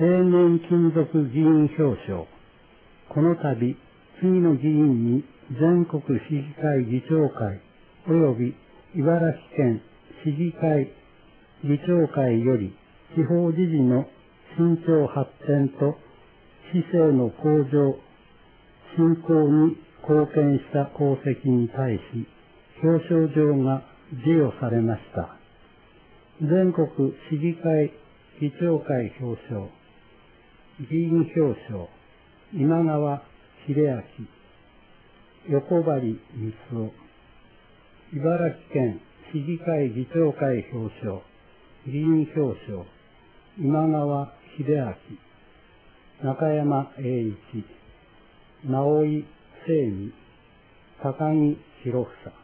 青年勤続議員表彰。この度、次の議員に全国市議会議長会及び茨城県市議会議長会より地方自治の伸長発展と市政の向上、振興に貢献した功績に対し表彰状が授与されました。全国市議会議長会表彰、議員表彰、今川秀明、横張光雄、茨城県市議会議長会表彰、議員表彰、今川秀明、中山栄一、直井誠美、高木博房。